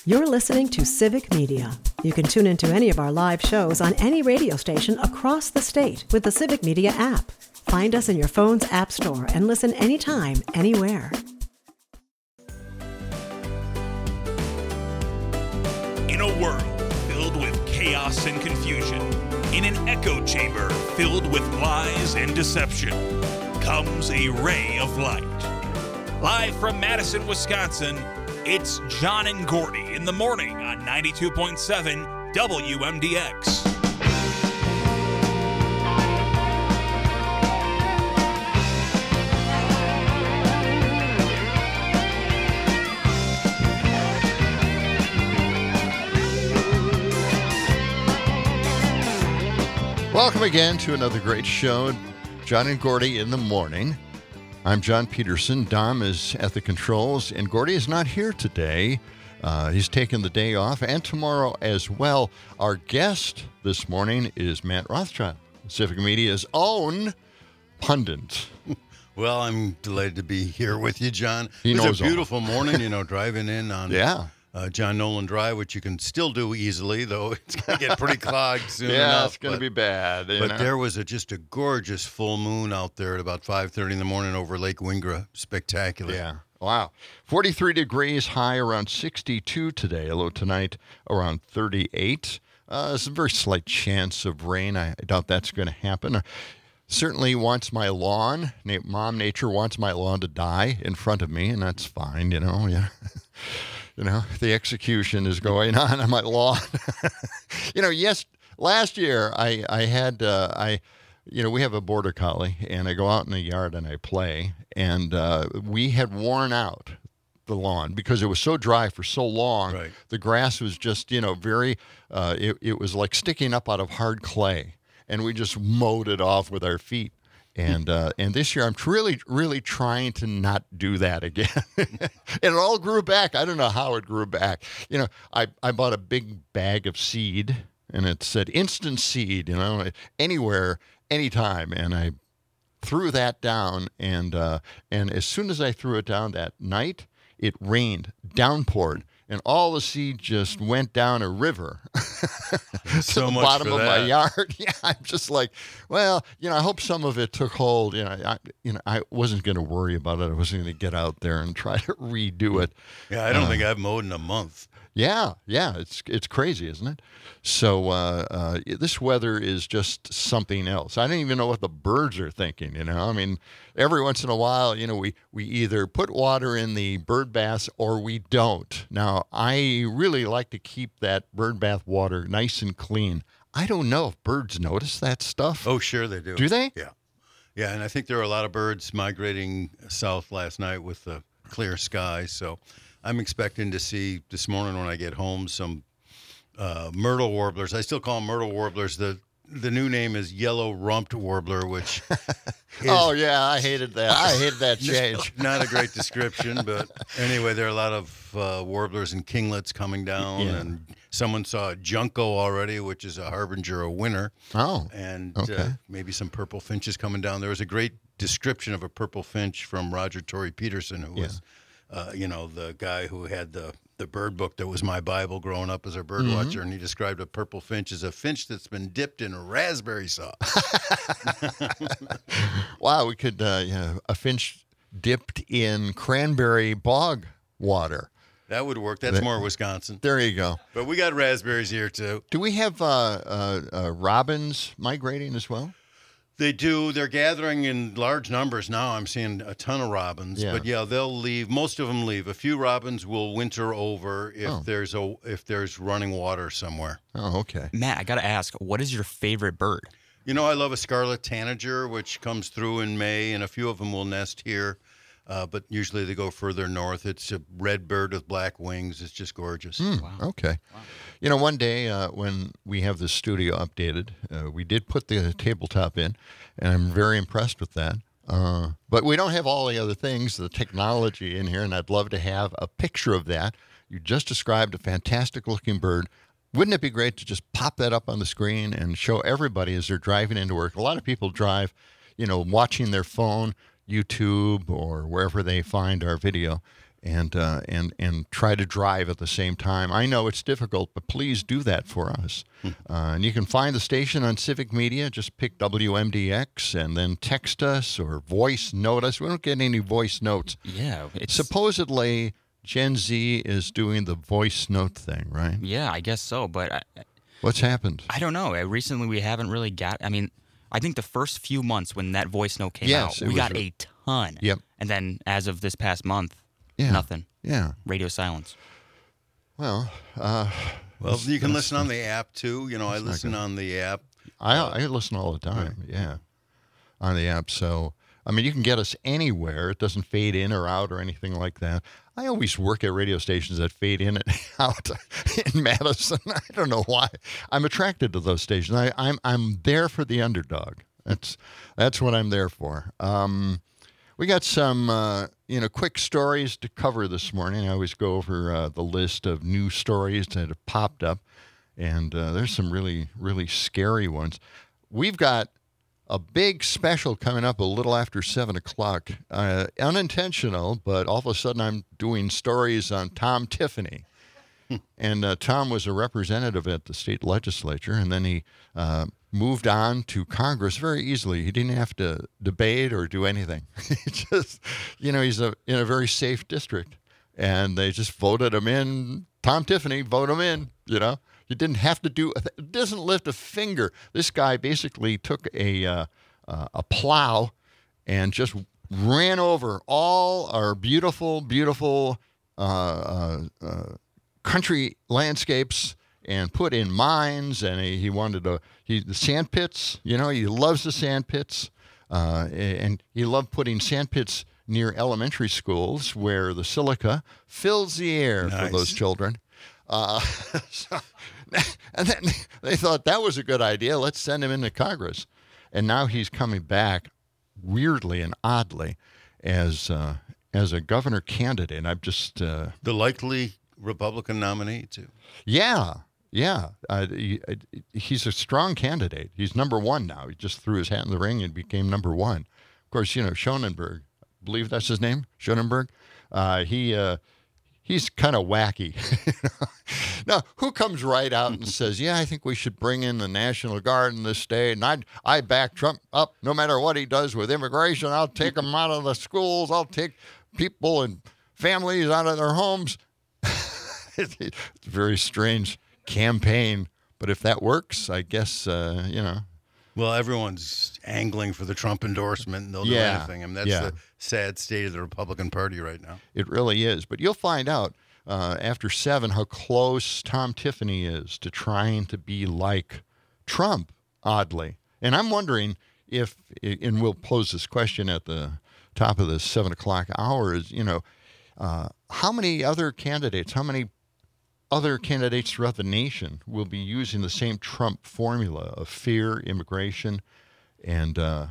You're listening to Civic Media. You can tune into any of our live shows on any radio station across the state with the Civic Media app. Find us in your phone's app store and listen anytime, anywhere. In a world filled with chaos and confusion, in an echo chamber filled with lies and deception, comes a ray of light. Live from Madison, Wisconsin, it's John and Gordy in the morning on 92.7 WMDX. Welcome again to another great show, John and Gordy in the morning. I'm John Peterson. Dom is at the controls, and Gordy is not here today. He's taken the day off, and tomorrow as well. Our guest this morning is Matt Rothschild, Civic Media's own pundit. Well, I'm delighted to be here with you, John. It was a beautiful morning, driving in on John Nolan Drive, which you can still do easily, though it's going to get pretty clogged soon enough. Yeah, it's going to be bad. But there was just a gorgeous full moon out there at about 5:30 in the morning over Lake Wingra. Spectacular. Yeah. Wow. 43 degrees, high around 62 today. Low tonight around 38. There's a very slight chance of rain. I doubt that's going to happen. Certainly wants my lawn. Mom Nature wants my lawn to die in front of me, and that's fine, yeah. The execution is going on my lawn. Last year I had, we have a border collie, and I go out in the yard and I play, and we had worn out the lawn because it was so dry for so long. Right. The grass was just, very, it was like sticking up out of hard clay, and we just mowed it off with our feet. And this year, I'm really trying to not do that again. And it all grew back. I don't know how it grew back. I bought a big bag of seed, and it said instant seed, anywhere, anytime. And I threw that down, and as soon as I threw it down that night, it rained, downpoured. And all the seed just went down a river to so the much bottom for of that. my yard. Yeah, I'm just like, well, I hope some of it took hold. I wasn't going to worry about it. I wasn't going to get out there and try to redo it. Yeah, I don't think I've mowed in a month. Yeah, it's crazy, isn't it? So this weather is just something else. I don't even know what the birds are thinking, I mean, every once in a while, we either put water in the bird baths or we don't. Now, I really like to keep that bird bath water nice and clean. I don't know if birds notice that stuff. Oh, sure they do. Do they? Yeah. Yeah, and I think there were a lot of birds migrating south last night with the clear skies, so I'm expecting to see this morning when I get home some myrtle warblers. I still call them myrtle warblers. The new name is yellow-rumped warbler, which is I hated that. I hated that change. Not a great description, but anyway, there are a lot of warblers and kinglets coming down, and someone saw a junco already, which is a harbinger of winter. Oh, and okay. Maybe some purple finches coming down. There was a great description of a purple finch from Roger Torrey Peterson, who was the guy who had the bird book that was my Bible growing up as a bird watcher, and he described a purple finch as a finch that's been dipped in raspberry sauce. Wow, we could, a finch dipped in cranberry bog water. That would work. That's more Wisconsin. There you go. But we got raspberries here, too. Do we have robins migrating as well? They do. They're gathering in large numbers now. I'm seeing a ton of robins. Yeah. But they'll leave. Most of them leave. A few robins will winter over if there's running water somewhere. Oh, okay. Matt, I got to ask, what is your favorite bird? I love a scarlet tanager, which comes through in May, and a few of them will nest here. But usually they go further north. It's a red bird with black wings. It's just gorgeous. Wow. Okay. Wow. One day when we have the studio updated, we did put the tabletop in, and I'm very impressed with that. But we don't have all the other things, the technology in here, and I'd love to have a picture of that. You just described a fantastic-looking bird. Wouldn't it be great to just pop that up on the screen and show everybody as they're driving into work? A lot of people drive, watching their phone, YouTube, or wherever they find our video. and try to drive at the same time. I know it's difficult, but please do that for us. And you can find the station on Civic Media. Just pick WMDX and then text us or voice note us. We don't get any voice notes. Yeah. Supposedly, Gen Z is doing the voice note thing, right? Yeah, I guess so. But What's happened? I don't know. Recently, we haven't really got. I mean, I think the first few months when that voice note came out, we got a ton. Yep. And then as of this past month, Yeah. nothing. Yeah. Radio silence. Well, you can listen on the app too. You know, I listen on the app. I listen all the time. Yeah, on the app. So I mean, you can get us anywhere. It doesn't fade in or out or anything like that. I always work at radio stations that fade in and out in Madison. I don't know why. I'm attracted to those stations. I'm there for the underdog. That's what I'm there for. We got some quick stories to cover this morning. I always go over the list of news stories that have popped up, and there's some really, really scary ones. We've got a big special coming up a little after 7 o'clock. Unintentional, but all of a sudden I'm doing stories on Tom Tiffany. And Tom was a representative at the state legislature, and then he moved on to Congress very easily. He didn't have to debate or do anything. He just, he's in a very safe district, and they just voted him in. Tom Tiffany, vote him in, You didn't have to doesn't lift a finger. This guy basically took a plow and just ran over all our beautiful, beautiful country landscapes and put in mines. And he wanted the sand pits. He loves the sand pits, and he loved putting sand pits near elementary schools where the silica fills the air for those children. And then they thought that was a good idea. Let's send him into Congress. And now he's coming back weirdly and oddly as a governor candidate. And I'm just the likely Republican nominee too. Yeah. He's a strong candidate. He's number one now. He just threw his hat in the ring and became number one. Of course, Schonenberg, I believe that's his name, Schonenberg. He's kind of wacky. Now, who comes right out and says, I think we should bring in the National Guard in this state, and I back Trump up no matter what he does with immigration. I'll take him out of the schools. I'll take people and families out of their homes. It's a very strange campaign, but if that works, I guess, Well, everyone's angling for the Trump endorsement, and they'll do anything. I mean, that's the sad state of the Republican Party right now. It really is. But you'll find out after 7 how close Tom Tiffany is to trying to be like Trump, oddly. And I'm wondering if, and we'll pose this question at the top of the 7 o'clock hour, is, how many other candidates throughout the nation will be using the same Trump formula of fear, immigration, and a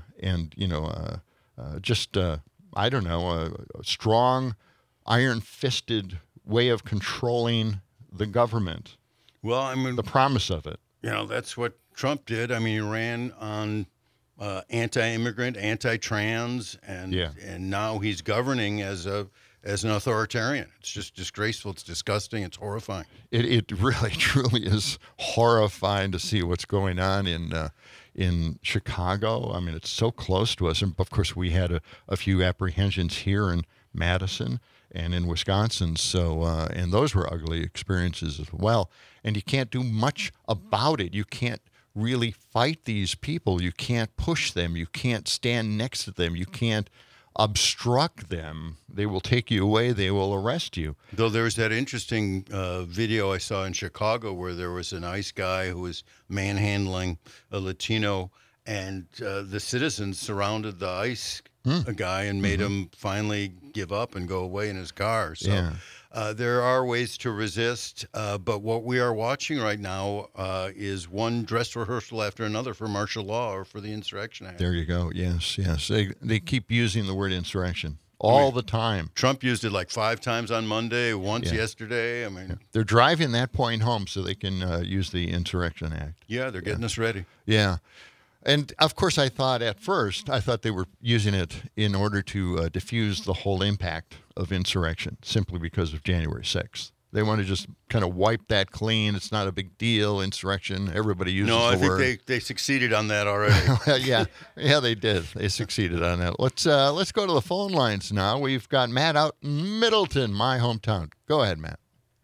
strong, iron-fisted way of controlling the government. Well, I mean, the promise of it. That's what Trump did. I mean, he ran on anti-immigrant, anti-trans, and now he's governing as an authoritarian. It's just disgraceful. It's disgusting. It's horrifying. It really, truly is horrifying to see what's going on in Chicago. I mean, it's so close to us. And, of course, we had a few apprehensions here in Madison and in Wisconsin. So, and those were ugly experiences as well. And you can't do much about it. You can't really fight these people. You can't push them. You can't stand next to them. You can't obstruct them. They will take you away. They will arrest you. Though there was that interesting video I saw in Chicago where there was an ICE guy who was manhandling a Latino, and the citizens surrounded the ICE guy and made him finally give up and go away in his car. So there are ways to resist, but what we are watching right now is one dress rehearsal after another for martial law or for the Insurrection Act. There you go. Yes. They keep using the word insurrection all the time. Trump used it like 5 times on Monday, once yesterday. I mean, they're driving that point home so they can use the Insurrection Act. Yeah, they're getting us ready. Yeah. And of course, I thought they were using it in order to diffuse the whole impact of insurrection, simply because of January 6th. They want to just kind of wipe that clean. It's not a big deal. Insurrection. Everybody uses the word. No, I think they succeeded on that already. yeah, they did. They succeeded on that. Let's go to the phone lines now. We've got Matt out in Middleton, my hometown. Go ahead, Matt.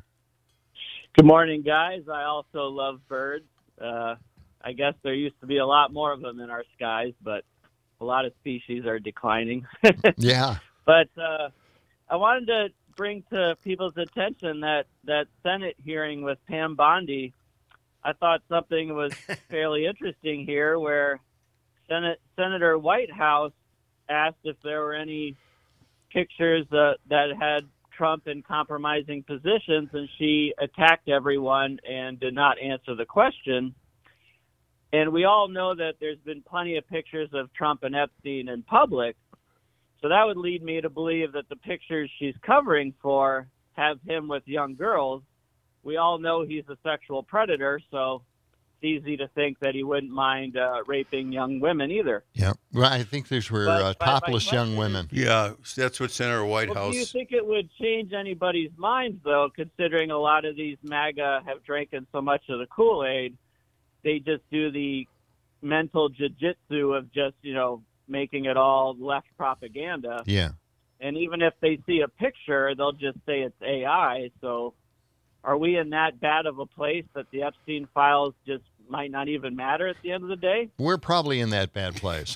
Good morning, guys. I also love birds. I guess there used to be a lot more of them in our skies, but a lot of species are declining. Yeah. But I wanted to bring to people's attention that Senate hearing with Pam Bondi. I thought something was fairly interesting here, where Senator Whitehouse asked if there were any pictures that had Trump in compromising positions, and she attacked everyone and did not answer the question. And we all know that there's been plenty of pictures of Trump and Epstein in public. So that would lead me to believe that the pictures she's covering for have him with young girls. We all know he's a sexual predator, so it's easy to think that he wouldn't mind raping young women either. Yeah. Well, I think these were topless young women. Yeah, that's what Senator Whitehouse... Well, do you think it would change anybody's minds, though, considering a lot of these MAGA have drinking so much of the Kool-Aid? They just do the mental jiu-jitsu of just, making it all left propaganda. Yeah. And even if they see a picture, they'll just say it's AI. So are we in that bad of a place that the Epstein files just might not even matter at the end of the day? We're probably in that bad place.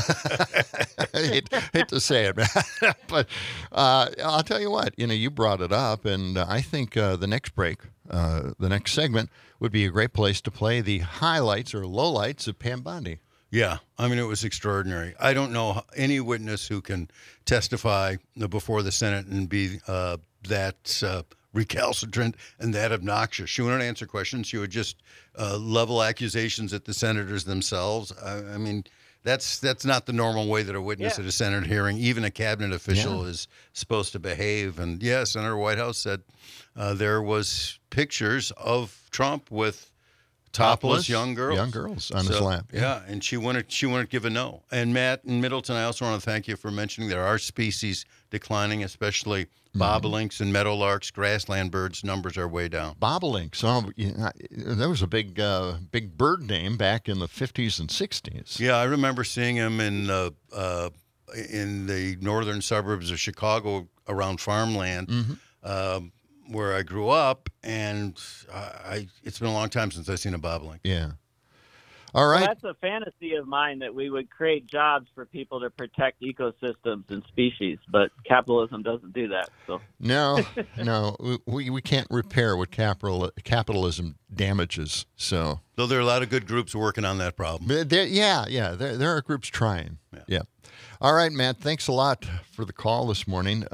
I hate to say it, but I'll tell you what, you brought it up, and I think the next break, the next segment, would be a great place to play the highlights or lowlights of Pam Bondi. Yeah, I mean, it was extraordinary. I don't know any witness who can testify before the Senate and be that recalcitrant and that obnoxious. She wouldn't answer questions. She would just level accusations at the senators themselves. I mean, that's not the normal way that a witness at a Senate hearing, even a cabinet official, is supposed to behave. And Senator Whitehouse said there was pictures of Trump with topless young girls on his lap. Yeah, and she wouldn't give a no. And Matt in Middleton, I also want to thank you for mentioning there are species declining, especially bobolinks and meadowlarks, grassland birds. Numbers are way down. Bobolinks. That was a big bird name back in the 50s and 60s. Yeah, I remember seeing them in the northern suburbs of Chicago around farmland. Mm-hmm. Where I grew up, and it's been a long time since I've seen a bobolink. Yeah. All right. Well, that's a fantasy of mine, that we would create jobs for people to protect ecosystems and species, but capitalism doesn't do that. So no, we can't repair what capitalism damages. So though there are a lot of good groups working on that problem. There are groups trying. Yeah. All right, Matt. Thanks a lot for the call this morning.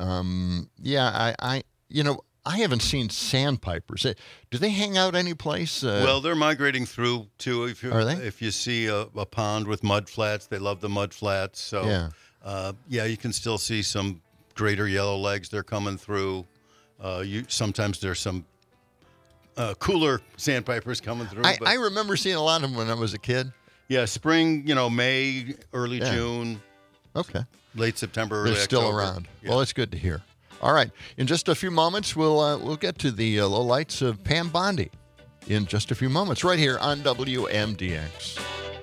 I haven't seen sandpipers. Do they hang out any place? Well, they're migrating through, too. Are they? If you see a pond with mud flats, they love the mud flats. So, you can still see some greater yellowlegs. They're coming through. Sometimes there's some cooler sandpipers coming through. I remember seeing a lot of them when I was a kid. Yeah, spring, May, early June. Okay. Late September, early They're still October. around. Yeah. Well, it's good to hear. All right. In just a few moments, we'll get to the lowlights of Pam Bondi. In just a few moments, right here on WMDX.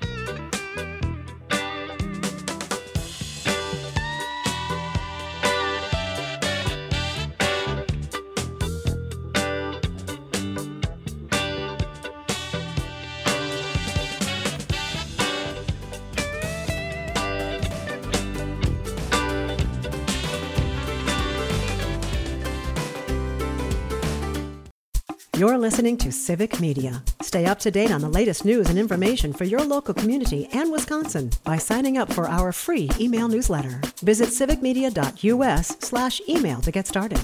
You're listening to Civic Media. Stay up to date on the latest news and information for your local community and Wisconsin by signing up for our free email newsletter. Visit civicmedia.us/email to get started.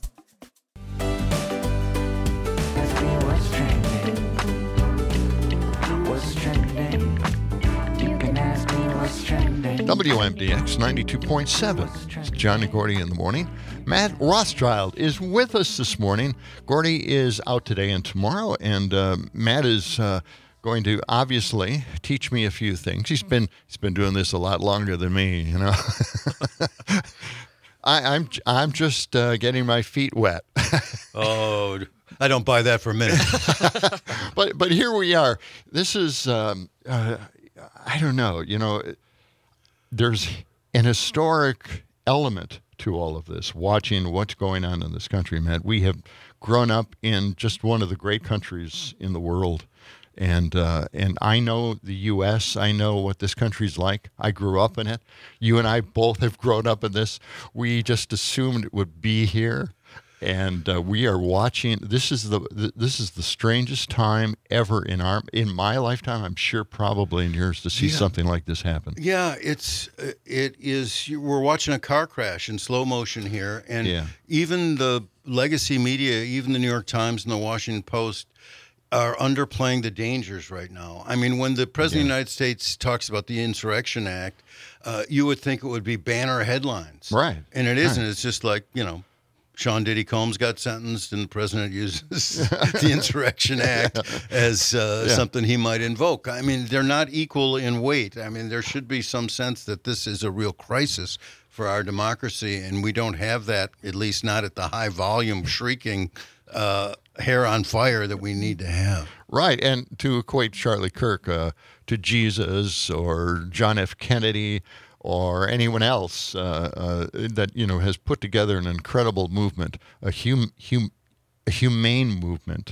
WMDX 92.7. John and Gordy in the morning. Matt Rothschild is with us this morning. Gordy is out today and tomorrow, and Matt is going to obviously teach me a few things. He's been doing this a lot longer than me, you know. I'm just getting my feet wet. Oh, I don't buy that for a minute. But here we are. This is I don't know. You know, there's an historic element to all of this. Watching what's going on in this country, Matt. We have grown up in just one of the great countries in the world. And I know the U.S. I know what this country's like. I grew up in it. You and I both have grown up in this. We just assumed it would be here, and we are watching. This is the strangest time ever in my lifetime. I'm sure probably in yours to see something like this happen. Yeah, it is. We're watching a car crash in slow motion here, and even the legacy media, even the New York Times and the Washington Post, are underplaying the dangers right now. I mean, when the President of the United States talks about the Insurrection Act, you would think it would be banner headlines. Right. And it isn't. It's just like, you know, Sean Diddy Combs got sentenced and the president uses the Insurrection Act as something he might invoke. I mean, they're not equal in weight. I mean, there should be some sense that this is a real crisis for our democracy, and we don't have that, at least not at the high volume, shrieking hair on fire that we need to have. Right, and to equate Charlie Kirk to Jesus or John F. Kennedy or anyone else that has put together an incredible movement, a humane movement,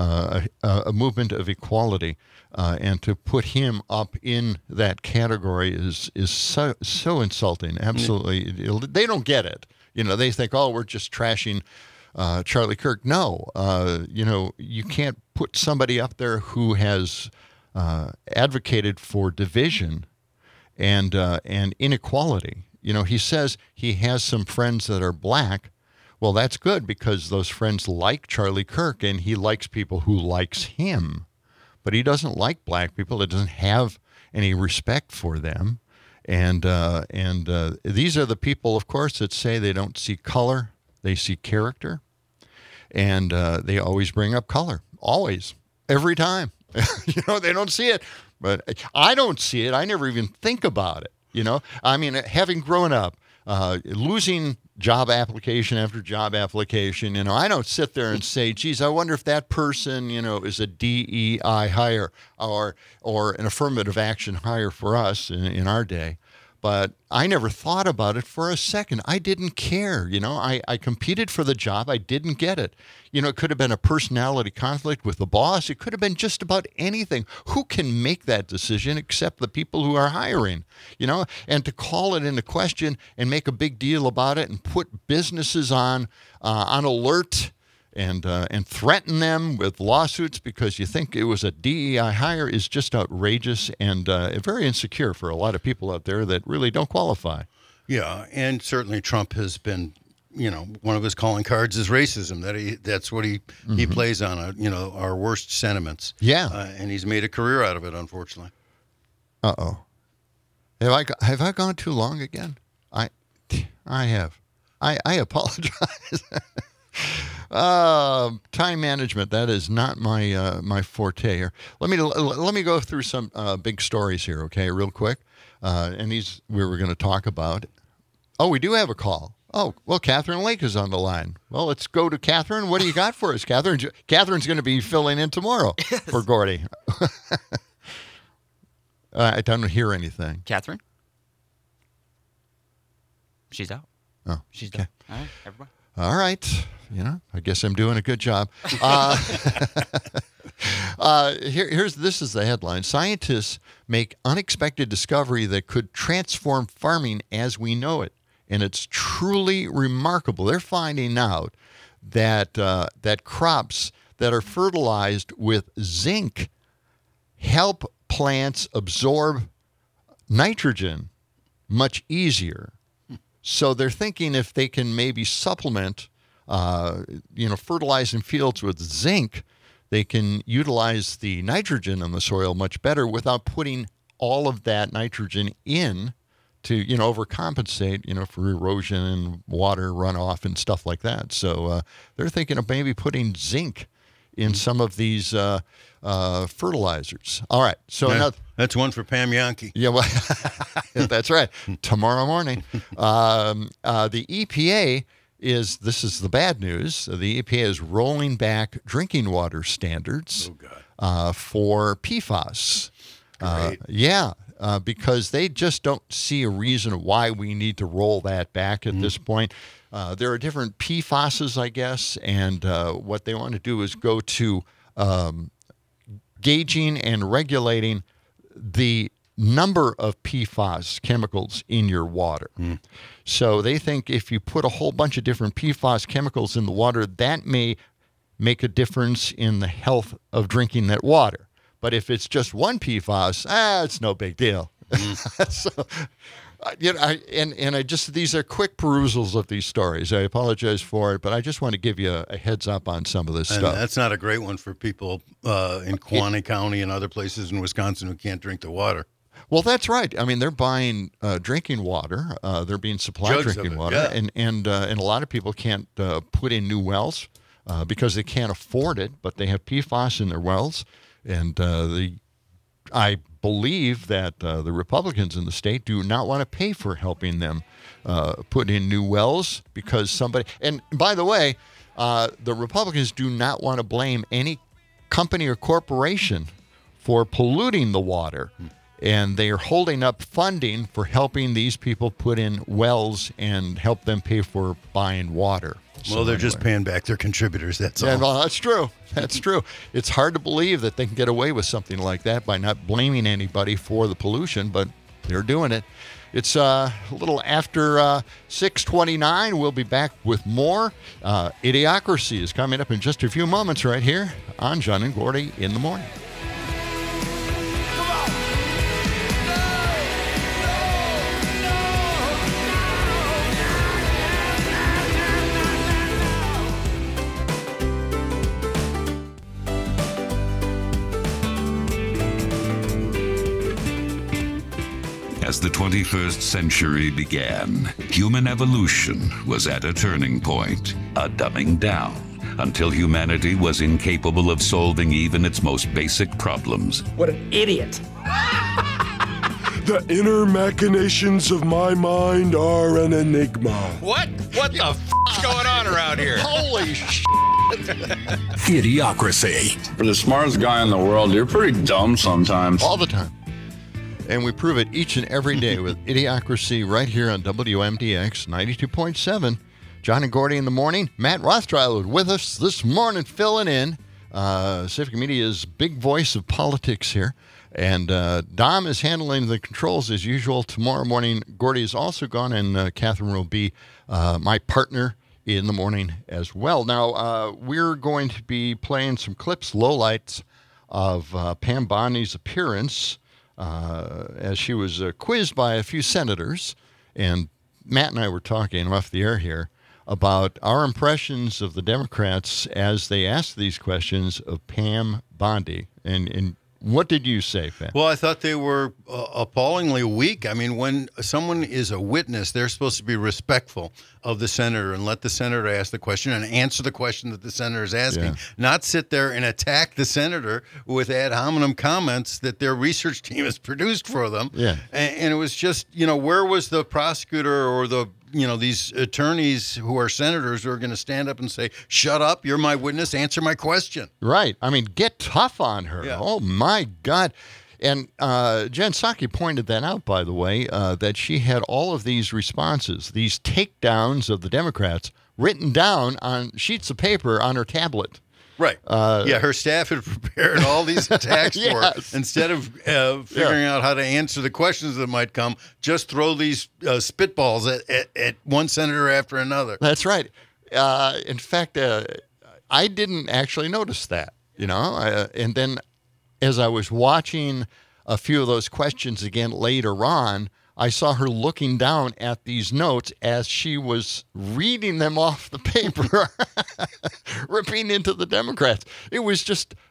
a movement of equality, and to put him up in that category is so insulting. Absolutely, they don't get it. They think, oh, we're just trashing Charlie Kirk. No, you can't put somebody up there who has advocated for division and inequality. He says he has some friends that are black. Well, that's good because those friends like Charlie Kirk and he likes people who likes him. But he doesn't like black people. He doesn't have any respect for them. And these are the people, of course, that say they don't see color. They see character, and they always bring up color, always, every time. They don't see it, but I don't see it. I never even think about it. I mean, having grown up, losing job application after job application, I don't sit there and say, geez, I wonder if that person, is a DEI hire or an affirmative action hire for us in our day. But I never thought about it for a second. I didn't care. I competed for the job. I didn't get it. It could have been a personality conflict with the boss. It could have been just about anything. Who can make that decision except the people who are hiring? And to call it into question and make a big deal about it and put businesses on alert and threaten them with lawsuits because you think it was a DEI hire is just outrageous and very insecure for a lot of people out there that really don't qualify. Yeah, and certainly Trump has been, one of his calling cards is racism. That's what he plays on, our worst sentiments. Yeah, and he's made a career out of it, unfortunately. Uh-oh. Have I gone too long again? I have. I apologize. Time management, that is not my forte here. Let me go through some big stories here, okay, real quick. And these we were going to talk about. Oh, we do have a call. Oh, well, Catherine Lake is on the line. Well, let's go to Catherine. What do you got for us, Catherine? Catherine's going to be filling in tomorrow for Gordy. I don't hear anything. Catherine? She's out. Oh, she's okay. All right, everybody. All right. I guess I'm doing a good job. This is the headline. Scientists make unexpected discovery that could transform farming as we know it. And it's truly remarkable. They're finding out that crops that are fertilized with zinc help plants absorb nitrogen much easier. So they're thinking if they can maybe supplement, fertilizing fields with zinc, they can utilize the nitrogen in the soil much better without putting all of that nitrogen in to, overcompensate, for erosion and water runoff and stuff like that. So they're thinking of maybe putting zinc in some of these fertilizers. All right. So that's one for Pam Yankee. Yeah, well, that's right. Tomorrow morning. The EPA this is the bad news. The EPA is rolling back drinking water standards for PFAS. Because they just don't see a reason why we need to roll that back at this point. There are different PFASs, I guess, and what they want to do is go to gauging and regulating the number of PFAS chemicals in your water. So they think if you put a whole bunch of different PFAS chemicals in the water, that may make a difference in the health of drinking that water. But if it's just one PFAS, it's no big deal. These are quick perusals of these stories. I apologize for it, but I just want to give you a heads up on some of this stuff. That's not a great one for people in Kewaunee County and other places in Wisconsin who can't drink the water. Well, that's right. I mean, they're buying drinking water. They're being supplied drinking water, and a lot of people can't put in new wells because they can't afford it, but they have PFAS in their wells, and I believe that the Republicans in the state do not want to pay for helping them put in new wells because somebody. And by the way, the Republicans do not want to blame any company or corporation for polluting the water. And they are holding up funding for helping these people put in wells and help them pay for buying water. Well, they're just paying back their contributors, that's all. Yeah, well, that's true. That's true. It's hard to believe that they can get away with something like that by not blaming anybody for the pollution, but they're doing it. It's a little after 6:29. We'll be back with more. Idiocracy is coming up in just a few moments right here on John and Gordy in the Morning. As the 21st century began, human evolution was at a turning point, a dumbing down, until humanity was incapable of solving even its most basic problems. What an idiot! The inner machinations of my mind are an enigma. What the f***'s going on around here? Holy shit! Idiocracy. For the smartest guy in the world, you're pretty dumb sometimes. All the time. And we prove it each and every day with Idiocracy right here on WMDX 92.7. John and Gordy in the Morning. Matt Rothschild with us this morning, filling in. Civic Media's big voice of politics here. And Dom is handling the controls as usual. Tomorrow morning, Gordy is also gone, and Catherine will be my partner in the morning as well. Now, we're going to be playing some clips, lowlights, of Pam Bondi's appearance as she was quizzed by a few senators. And Matt and I were talking off the air here about our impressions of the Democrats as they asked these questions of Pam Bondi. And what did you say, Pat? Well, I thought they were appallingly weak. I mean, when someone is a witness, they're supposed to be respectful of the senator and let the senator ask the question and answer the question that the senator is asking, not sit there and attack the senator with ad hominem comments that their research team has produced for them. Yeah. And it was just, where was the prosecutor or the these attorneys who are senators who are going to stand up and say, shut up, you're my witness, answer my question. Right. I mean, get tough on her. Yeah. Oh, my God. And Jen Psaki pointed that out, by the way, that she had all of these responses, these takedowns of the Democrats written down on sheets of paper on her tablet. Right. Her staff had prepared all these attacks for her. Instead of figuring out how to answer the questions that might come, just throw these spitballs at one senator after another. That's right. In fact, I didn't actually notice that, and then as I was watching a few of those questions again later on, I saw her looking down at these notes as she was reading them off the paper, ripping into the Democrats. It was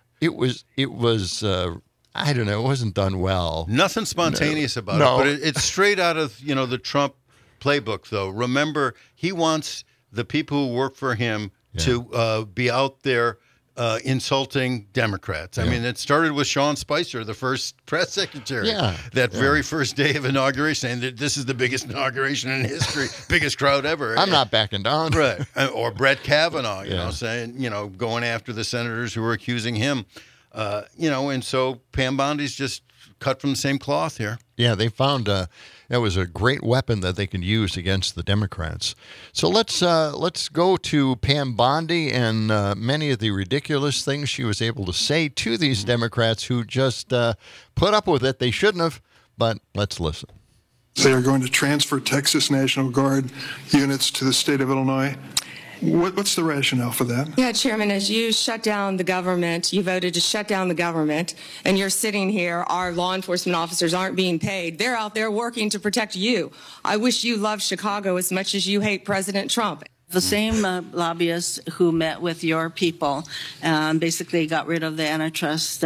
I don't know, it wasn't done well. Nothing spontaneous about it, but it's straight out of, the Trump playbook, though. Remember, he wants the people who work for him to be out there insulting Democrats. I mean, it started with Sean Spicer, the first press secretary. That very first day of inauguration, saying that this is the biggest inauguration in history, biggest crowd ever. I'm not backing down. Right. Or Brett Kavanaugh, you know, saying, you know, going after the senators who were accusing him. You know, and so Pam Bondi's just cut from the same cloth here. Yeah, they found that was a great weapon that they could use against the Democrats. So let's go to Pam Bondi and many of the ridiculous things she was able to say to these Democrats who just put up with it. They shouldn't have, but let's listen. They are going to transfer Texas National Guard units to the state of Illinois. What's the rationale for that? Yeah, Chairman, as you shut down the government, you voted to shut down the government, and you're sitting here, our law enforcement officers aren't being paid. They're out there working to protect you. I wish you loved Chicago as much as you hate President Trump. The same lobbyists who met with your people basically got rid of the antitrust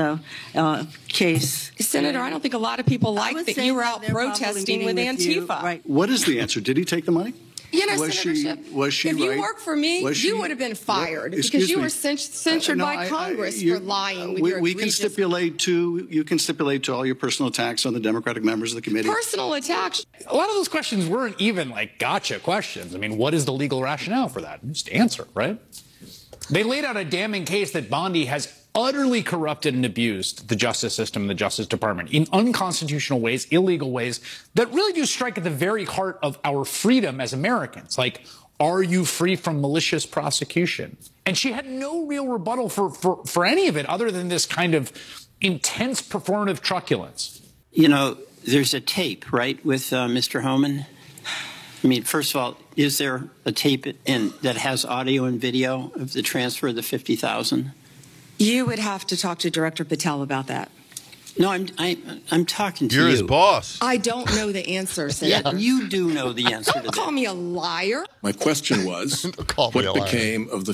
case. Senator, I don't think a lot of people like that you were out protesting with Antifa. Right. What is the answer? Did he take the money? You know, Senator Schiff, if you worked for me, you would have been fired because you were censured by Congress for lying with your we can stipulate to, you can stipulate to all your personal attacks on the Democratic members of the committee. Personal attacks. A lot of those questions weren't even like gotcha questions. I mean, what is the legal rationale for that? Just answer, right? They laid out a damning case that Bondi has utterly corrupted and abused the justice system and the Justice Department in unconstitutional ways, illegal ways that really do strike at the very heart of our freedom as Americans. Like, are you free from malicious prosecution? And she had no real rebuttal for any of it other than this kind of intense performative truculence. You know, there's a tape, right, with Mr. Homan? I mean, first of all, is there a tape that has audio and video of the transfer of the $50,000? You would have to talk to Director Patel about that. No, I'm talking to you. You're his boss. I don't know the answer, Senator. Yeah, you do know the answer to that. Don't call me a liar. My question was, what became of the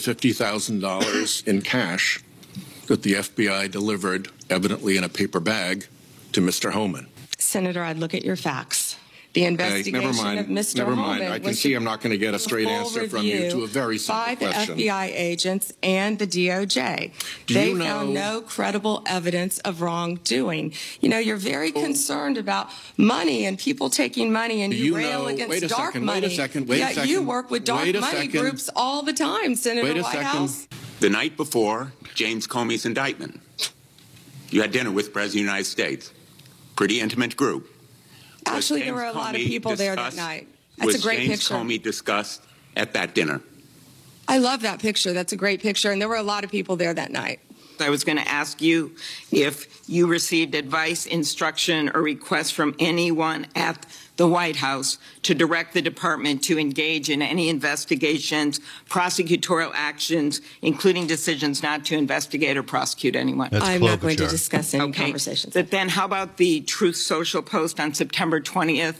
$50,000 in cash that the FBI delivered, evidently in a paper bag, to Mr. Homan? Senator, I'd look at your facts. The investigation of Mr. Never mind. Homan I can see I'm not going to get a straight answer from you to a very simple question. By the FBI agents and the DOJ. They found no credible evidence of wrongdoing. You know, you're very concerned about money and people taking money, and you rail against dark money. Wait a second. You work with dark money groups all the time, Senator Whitehouse. The night before James Comey's indictment, you had dinner with the President of the United States. Pretty intimate group. Actually, there were a lot of people there that night. That's a great picture. Was James Comey discussed at that dinner? I love that picture. That's a great picture. And there were a lot of people there that night. I was going to ask you if you received advice, instruction, or request from anyone at the White House to direct the department to engage in any investigations, prosecutorial actions, including decisions not to investigate or prosecute anyone. I'm not going to discuss any conversations. But then how about the Truth Social post on September 20th,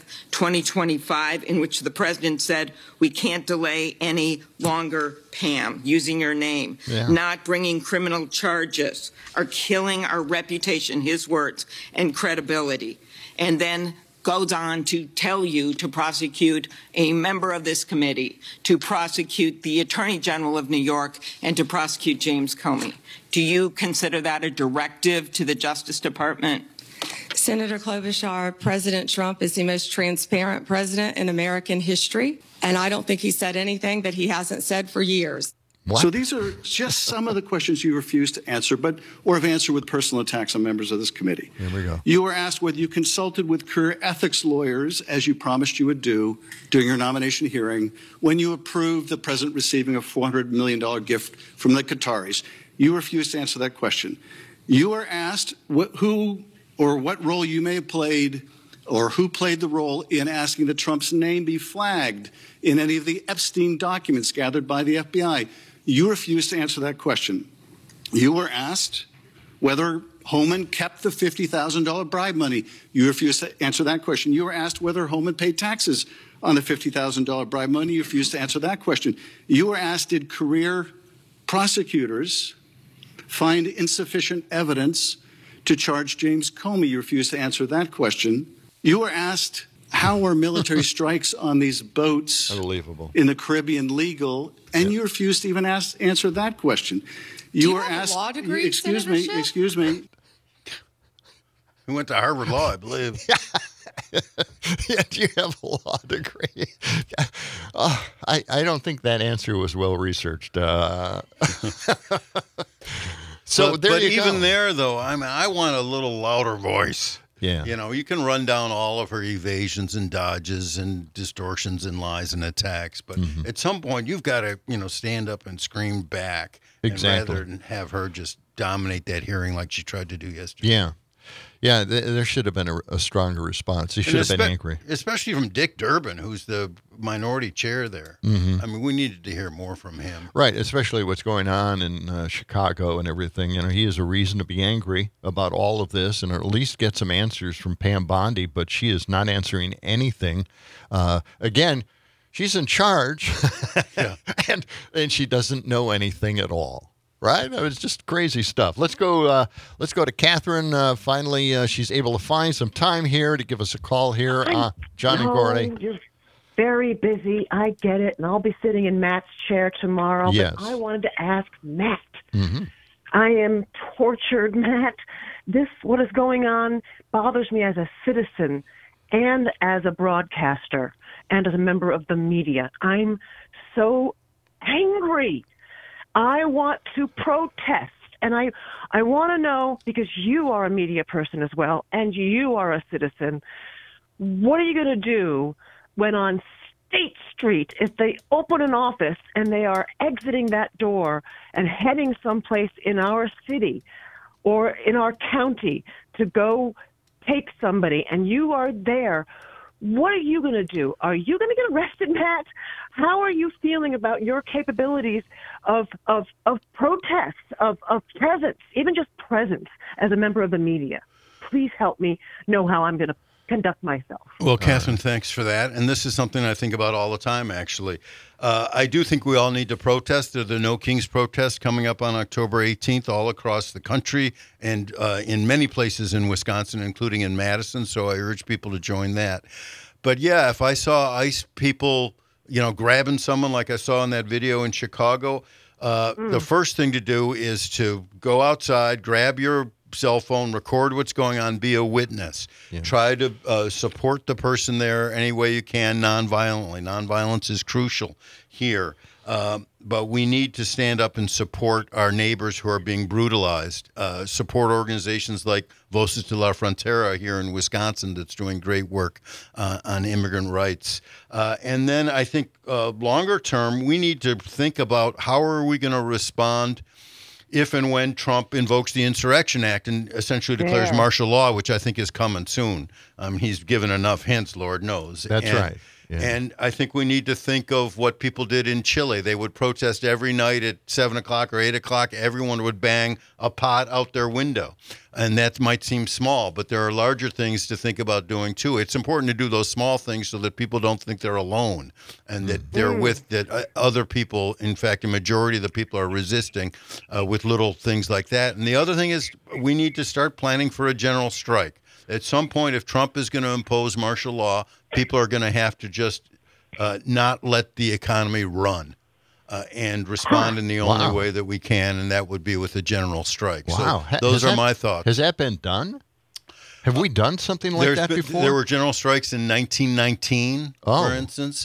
2025, in which the president said, we can't delay any longer, Pam, using your name, not bringing criminal charges, are killing our reputation, his words, and credibility. And then goes on to tell you to prosecute a member of this committee, to prosecute the Attorney General of New York, and to prosecute James Comey. Do you consider that a directive to the Justice Department? Senator Klobuchar, President Trump is the most transparent president in American history, and I don't think he said anything that he hasn't said for years. So these are just some of the questions you refused to answer, or have answered with personal attacks on members of this committee. Here we go. You were asked whether you consulted with career ethics lawyers, as you promised you would do during your nomination hearing, when you approved the president receiving a $400 million gift from the Qataris. You refused to answer that question. You were asked who or what role you may have played, or who played the role in asking that Trump's name be flagged in any of the Epstein documents gathered by the FBI. You refused to answer that question. You were asked whether Homan kept the $50,000 bribe money. You refused to answer that question. You were asked whether Homan paid taxes on the $50,000 bribe money. You refused to answer that question. You were asked, did career prosecutors find insufficient evidence to charge James Comey? You refused to answer that question. You were asked, how are military strikes on these boats in the Caribbean legal? And you refused to even answer that question. You were asked. Law degree, excuse me. He went to Harvard Law, I believe. Yeah, do you have a law degree? I don't think that answer was well researched. So but, there but you even go. there, though, I mean, I want a little louder voice. Yeah. You know, you can run down all of her evasions and dodges and distortions and lies and attacks, but at some point you've got to, stand up and scream back. Exactly. Rather than have her just dominate that hearing like she tried to do yesterday. Yeah. Yeah, there should have been a stronger response. He should have been angry. Especially from Dick Durbin, who's the minority chair there. Mm-hmm. I mean, we needed to hear more from him. Right, especially what's going on in Chicago and everything. He has a reason to be angry about all of this and at least get some answers from Pam Bondi, but she is not answering anything. Again, she's in charge, and she doesn't know anything at all. Right? It was just crazy stuff. Let's go to Catherine. Finally, she's able to find some time here to give us a call here. John and Gordy. You're very busy. I get it. And I'll be sitting in Matt's chair tomorrow. Yes. But I wanted to ask Matt. Mm-hmm. I am tortured, Matt. What is going on bothers me as a citizen and as a broadcaster and as a member of the media. I'm so angry. I want to protest, and I want to know, because you are a media person as well, and you are a citizen, what are you going to do when on State Street, if they open an office and they are exiting that door and heading someplace in our city or in our county to go take somebody, and you are there? What are you going to do? Are you going to get arrested, Matt? How are you feeling about your capabilities of protest, of presence, even just presence as a member of the media? Please help me know how I'm going to conduct myself. Well, Catherine, thanks for that. And this is something I think about all the time, actually. I do think we all need to protest. There's the No Kings protest coming up on October 18th all across the country and in many places in Wisconsin, including in Madison. So I urge people to join that. But, yeah, if I saw ICE people, grabbing someone like I saw in that video in Chicago, the first thing to do is to go outside, grab your cell phone, record what's going on, be a witness. Yeah. Try to support the person there any way you can nonviolently. Nonviolence is crucial here. But we need to stand up and support our neighbors who are being brutalized. Support organizations like Voces de la Frontera here in Wisconsin that's doing great work on immigrant rights. And then I think longer term, we need to think about how are we going to respond if and when Trump invokes the Insurrection Act and essentially declares martial law, which I think is coming soon. He's given enough hints, Lord knows. That's right. Yeah. And I think we need to think of what people did in Chile. They would protest every night at 7 o'clock or 8 o'clock. Everyone would bang a pot out their window. And that might seem small, but there are larger things to think about doing, too. It's important to do those small things so that people don't think they're alone and that they're with that other people. In fact, a majority of the people are resisting with little things like that. And the other thing is we need to start planning for a general strike. At some point, if Trump is going to impose martial law, people are going to have to just not let the economy run and respond in the only way that we can, and that would be with a general strike. Wow. So those are my thoughts. Has that been done? Have we done something like that before? There were general strikes in 1919, for instance.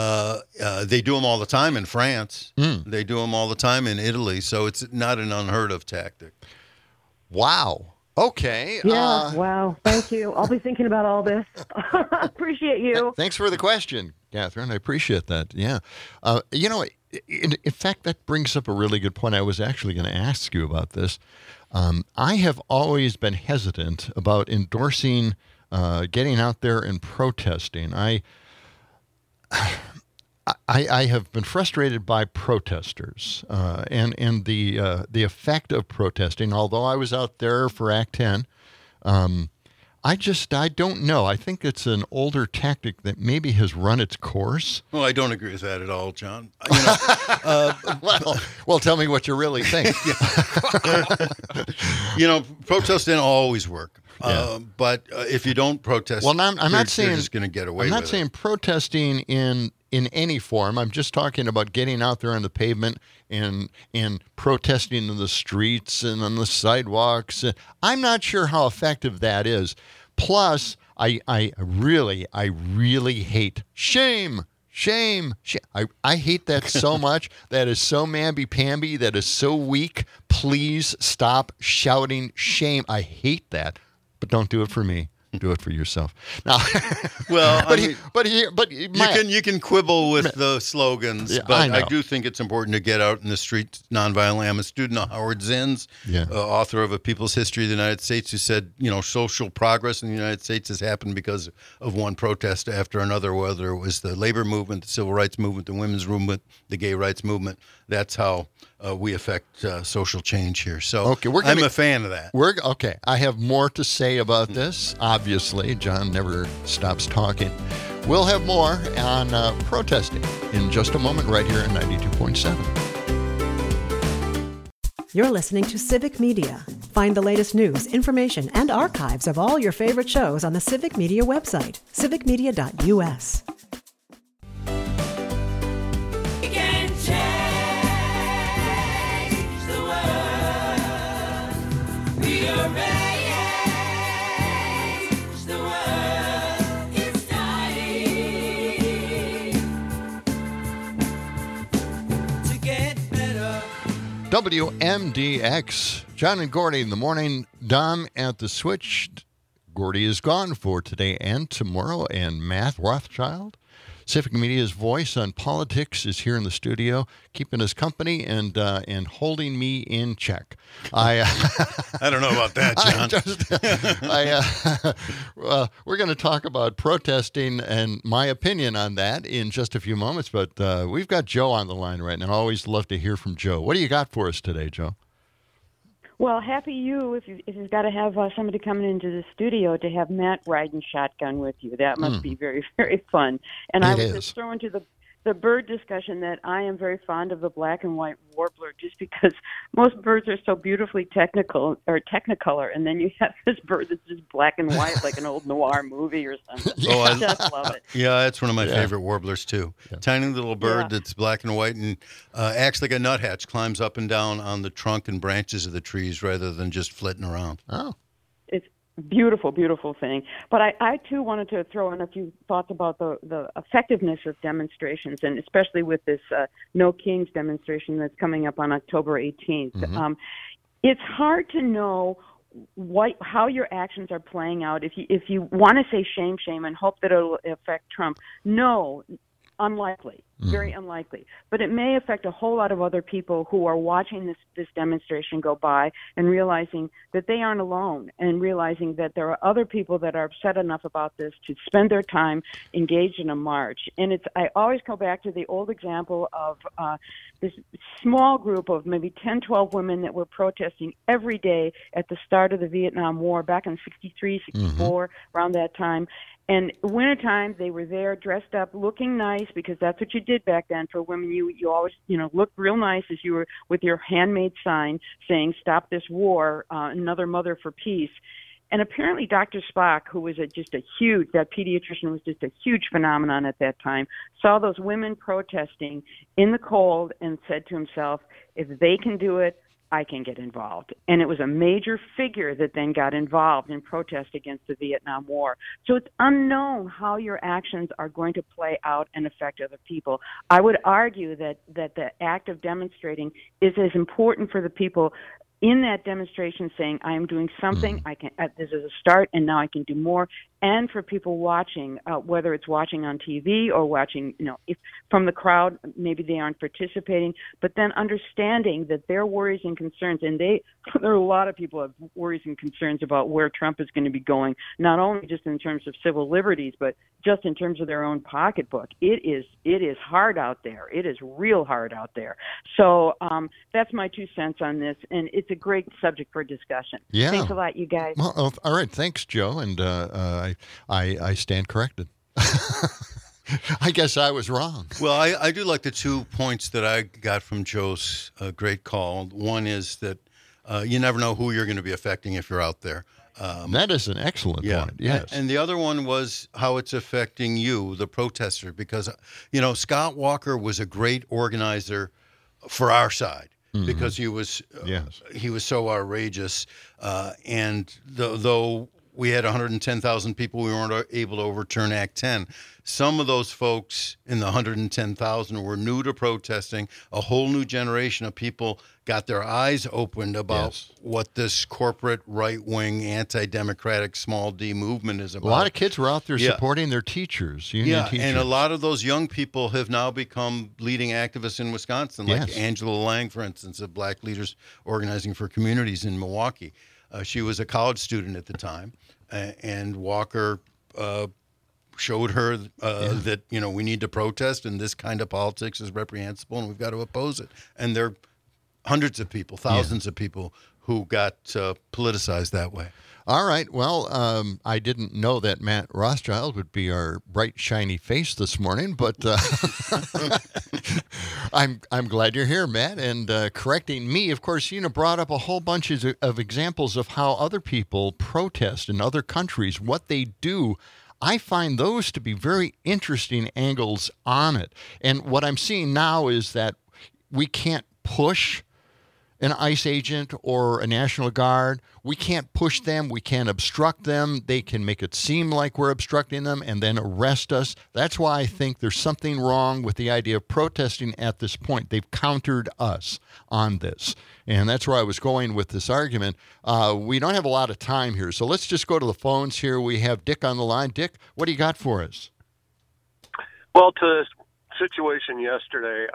They do them all the time in France. They do them all the time in Italy, so it's not an unheard of tactic. Wow. Okay. Yeah, wow. Thank you. I'll be thinking about all this. Appreciate you. Thanks for the question, Catherine. I appreciate that. Yeah. In fact, that brings up a really good point. I was actually going to ask you about this. I have always been hesitant about endorsing getting out there and protesting. I have been frustrated by protesters and the effect of protesting. Although I was out there for Act 10, I don't know. I think it's an older tactic that maybe has run its course. Well, I don't agree with that at all, John. Well, tell me what you really think. Protests didn't always work. But if you don't protest, well, I'm not saying you're just going to get away with it. I'm not saying protesting in in any form. I'm just talking about getting out there on the pavement and protesting in the streets and on the sidewalks. I'm not sure how effective that is. Plus, I really hate shame. I hate that so much. That is so mamby-pamby. That is so weak. Please stop shouting shame. I hate that. But don't do it for me. Do it for yourself. Now, well, you can quibble with the slogans, yeah, but I do think it's important to get out in the street nonviolently. I'm a student of Howard Zinn's, author of A People's History of the United States, who said, social progress in the United States has happened because of one protest after another, whether it was the labor movement, the civil rights movement, the women's movement, the gay rights movement. That's how we affect social change here. So I'm a fan of that. I have more to say about this. Obviously, John never stops talking. We'll have more on protesting in just a moment right here at 92.7. You're listening to Civic Media. Find the latest news, information, and archives of all your favorite shows on the Civic Media website, civicmedia.us. WMDX. John and Gordy in the morning. Dom at the switch. Gordy is gone for today and tomorrow. And Matt Rothschild, Civic Media's voice on politics, is here in the studio, keeping us company and holding me in check. I don't know about that, John. We're going to talk about protesting and my opinion on that in just a few moments. But we've got Joe on the line right now. I always love to hear from Joe. What do you got for us today, Joe? Well, happy you if you've got to have somebody coming into the studio to have Matt riding shotgun with you. That must be very, very fun. And I was just throwing to the bird discussion that I am very fond of the black and white warbler just because most birds are so beautifully technicolor, and then you have this bird that's just black and white like an old noir movie or something. I just love it. Yeah, that's one of my favorite warblers too. Yeah. Tiny little bird that's black and white and acts like a nuthatch, climbs up and down on the trunk and branches of the trees rather than just flitting around. Oh. Beautiful, beautiful thing. But I too wanted to throw in a few thoughts about the effectiveness of demonstrations, and especially with this No Kings demonstration that's coming up on October 18th. Mm-hmm. It's hard to know how your actions are playing out. If you want to say shame, and hope that it'll affect Trump, no. Unlikely, very unlikely. But it may affect a whole lot of other people who are watching this demonstration go by and realizing that they aren't alone, and realizing that there are other people that are upset enough about this to spend their time engaged in a march. And I always go back to the old example of this small group of maybe 10, 12 women that were protesting every day at the start of the Vietnam War back in 63, 64, around that time. And wintertime, they were there dressed up, looking nice, because that's what you did back then for women. You always, looked real nice as you were with your handmade sign saying, "Stop this war, another mother for peace." And apparently Dr. Spock, who was that pediatrician was just a huge phenomenon at that time, saw those women protesting in the cold and said to himself, if they can do it, I can get involved. And it was a major figure that then got involved in protest against the Vietnam War. So it's unknown how your actions are going to play out and affect other people. I would argue that the act of demonstrating is as important for the people in that demonstration saying, I am doing something, this is a start, and now I can do more. And for people watching, whether it's watching on TV or watching, if from the crowd, maybe they aren't participating, but then understanding that their worries and concerns, and there are a lot of people who have worries and concerns about where Trump is going to be going, not only just in terms of civil liberties, but just in terms of their own pocketbook. It is hard out there. It is real hard out there. So that's my 2 cents on this, and it's a great subject for discussion. Yeah. Thanks a lot, you guys. Well, all right. Thanks, Joe. And I stand corrected. I guess I was wrong. Well, I do like the 2 points that I got from Joe's great call. One is that You never know who you're going to be affecting if you're out there. That is an excellent point. Yes. And the other one was how it's affecting you, the protester, because, Scott Walker was a great organizer for our side because he was so outrageous. And though we had 110,000 people, we weren't able to overturn Act 10. Some of those folks in the 110,000 were new to protesting. A whole new generation of people got their eyes opened about what this corporate, right-wing, anti-democratic, small d movement is about. A lot of kids were out there supporting their teachers, union teachers. And a lot of those young people have now become leading activists in Wisconsin, like Angela Lang, for instance, of Black Leaders Organizing for Communities in Milwaukee. She was a college student at the time, and Walker showed her that, we need to protest, and this kind of politics is reprehensible, and we've got to oppose it. And there are hundreds of people, thousands of people who got politicized that way. All right. Well, I didn't know that Matt Rothschild would be our bright, shiny face this morning, but I'm glad you're here, Matt, and correcting me. Of course, brought up a whole bunch of examples of how other people protest in other countries, what they do. I find those to be very interesting angles on it. And what I'm seeing now is that we can't push an ICE agent or a National Guard. We can't push them. We can't obstruct them. They can make it seem like we're obstructing them and then arrest us. That's why I think there's something wrong with the idea of protesting at this point. They've countered us on this. And that's where I was going with this argument. We don't have a lot of time here, so let's just go to the phones here. We have Dick on the line. Dick, what do you got for us? Well, to the situation yesterday,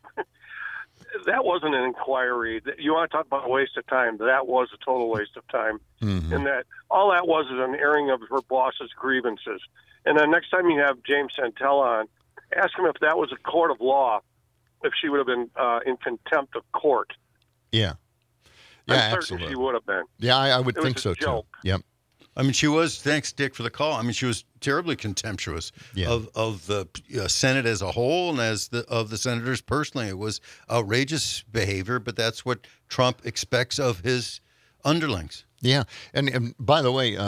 that wasn't an inquiry. You want to talk about a waste of time? That was a total waste of time. Mm-hmm. And that all that was is an airing of her boss's grievances. And then next time you have James Santel on, ask him if that was a court of law, if she would have been in contempt of court. Yeah. I'm certain absolutely. she would have been. Yeah, I would It think was so a joke. too. Yep. I mean, she was, thanks, Dick, for the call. I mean, she was terribly contemptuous of the Senate as a whole and of the senators personally. It was outrageous behavior, but that's what Trump expects of his underlings. Yeah, and by the way,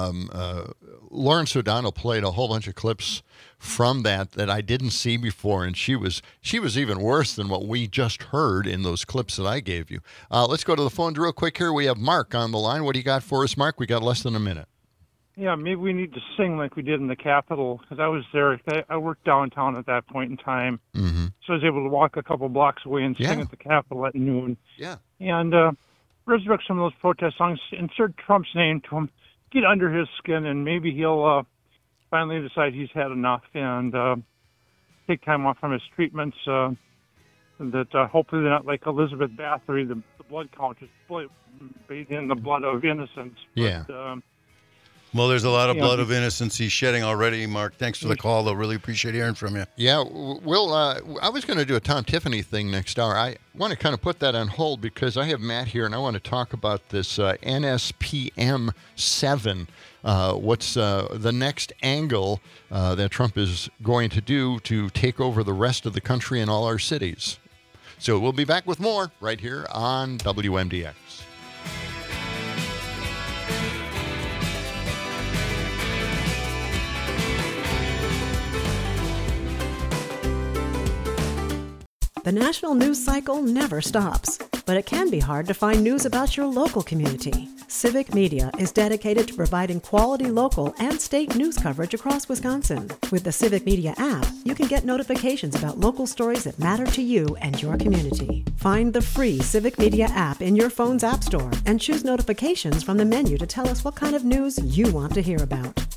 Lawrence O'Donnell played a whole bunch of clips from that I didn't see before, and she was even worse than what we just heard in those clips that I gave you. Let's go to the phones real quick here. We have Mark on the line. What do you got for us, Mark? We got less than a minute. Yeah, maybe we need to sing like we did in the Capitol, because I was there. I worked downtown at that point in time, mm-hmm. so I was able to walk a couple blocks away and sing at the Capitol at noon. Yeah. And resurrect some of those protest songs, insert Trump's name to him, get under his skin, and maybe he'll finally decide he's had enough and take time off from his treatments. That hopefully they're not like Elizabeth Bathory, the blood count is bathed in the blood of innocence. Yeah. But, well, there's a lot of blood of innocence he's shedding already, Mark. Thanks for the call, though. Really appreciate hearing from you. Yeah, Will, I was going to do a Tom Tiffany thing next hour. I want to kind of put that on hold because I have Matt here, and I want to talk about this NSPM 7. What's the next angle that Trump is going to do to take over the rest of the country and all our cities? So we'll be back with more right here on WMDX. The national news cycle never stops, but it can be hard to find news about your local community. Civic Media is dedicated to providing quality local and state news coverage across Wisconsin. With the Civic Media app, you can get notifications about local stories that matter to you and your community. Find the free Civic Media app in your phone's app store and choose notifications from the menu to tell us what kind of news you want to hear about.